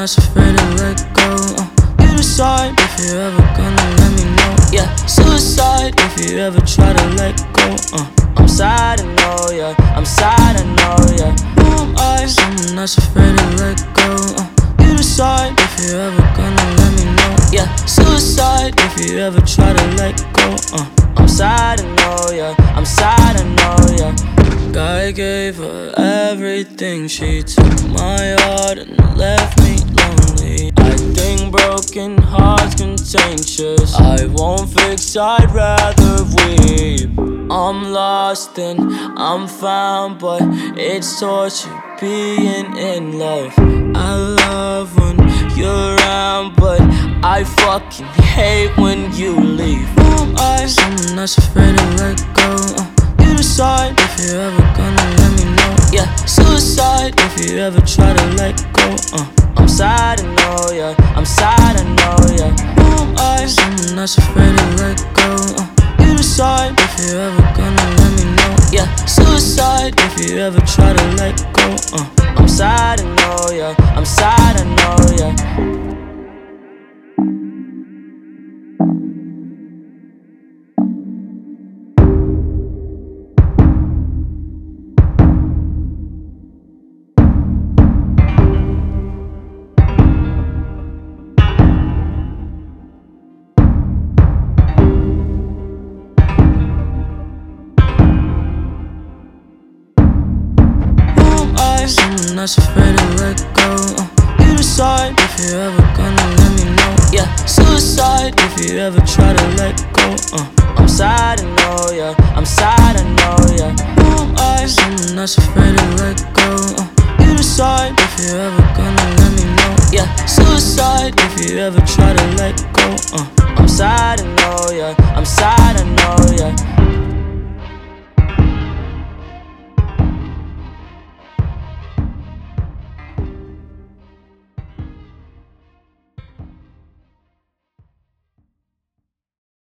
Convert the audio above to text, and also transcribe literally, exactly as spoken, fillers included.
that's afraid to let go. uh, You decide if you're ever gonna let me know. Yeah, suicide if you ever try to let go. uh, I'm sad, I know, yeah, I'm sad, I know, yeah. Who am I? Someone that's afraid to let go. uh, You decide if you're ever gonna let me know. Yeah, suicide if you ever try to let go. uh, I'm sad, I know, yeah, I'm sad, I know, yeah. I gave her everything, she took my heart and left me lonely. I think broken hearts contagious, I won't fix, I'd rather weep. I'm lost and I'm found, but it's torture being in love. I love when you're around, but I fucking hate when you leave. Who am I? Someone that's afraid to let go. uh, You decide if you're ever gonna let me know. Yeah, suicide if you ever try to let go. uh, I'm sad, I know, yeah, I'm sad, I know, yeah. Who am I? Someone that's afraid to let go. uh, You decide if you're ever gonna let me know. Yeah, suicide if you ever try to let go. uh, I'm sad, I know, yeah, I'm sad, I know, yeah. Someone that's afraid to let go. uh, You decide if you're ever gonna let me know. Yeah, suicide if you ever try to let go. uh, I'm sad, I know, yeah, I'm sad, I know, yeah. Who am I? Someone that's afraid to let go. uh, You decide if you're ever gonna let me know. Yeah, suicide if you ever try to let go. uh, I'm sad, I know, yeah, I'm sad, I know, yeah.